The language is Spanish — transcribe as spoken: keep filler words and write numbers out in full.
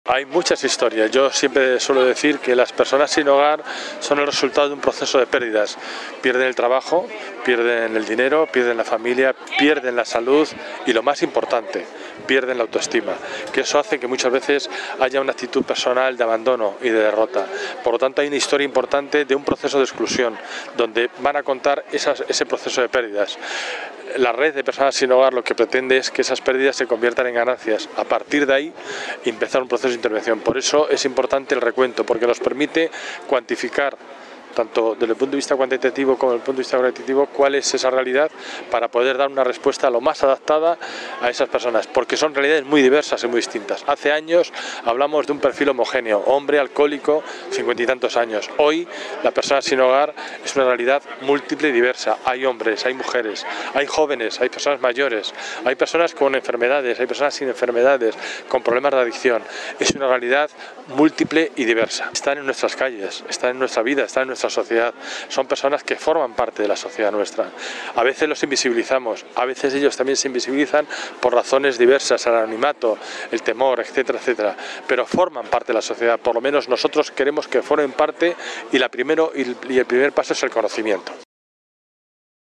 Hay muchas historias. Yo siempre suelo decir que las personas sin hogar son el resultado de un proceso de pérdidas. Pierden el trabajo, pierden el dinero, pierden la familia, pierden la salud y, lo más importante, pierden la autoestima. Que eso hace que muchas veces haya una actitud personal de abandono y de derrota. Por lo tanto, hay una historia importante de un proceso de exclusión, donde van a contar esas, ese proceso de pérdidas. La red de personas sin hogar lo que pretende es que esas pérdidas se conviertan en ganancias. A partir de ahí, empezar un proceso de intervención. Por eso es importante el recuento, porque nos permite cuantificar, tanto desde el punto de vista cuantitativo como desde el punto de vista cualitativo, cuál es esa realidad para poder dar una respuesta lo más adaptada a esas personas, porque son realidades muy diversas y muy distintas. Hace años hablamos de un perfil homogéneo, hombre alcohólico, cincuenta y tantos años. Hoy la persona sin hogar es una realidad múltiple y diversa. Hay hombres, hay mujeres, hay jóvenes, hay personas mayores, hay personas con enfermedades, hay personas sin enfermedades, con problemas de adicción. Es una realidad múltiple y diversa. Están en nuestras calles, están en nuestra vida, están en nuestra sociedad. Son personas que forman parte de la sociedad nuestra. A veces los invisibilizamos, a veces ellos también se invisibilizan por razones diversas, el anonimato, el temor, etcétera, etcétera, pero forman parte de la sociedad. Por lo menos nosotros queremos que formen parte, y, la primero, y el primer paso es el conocimiento.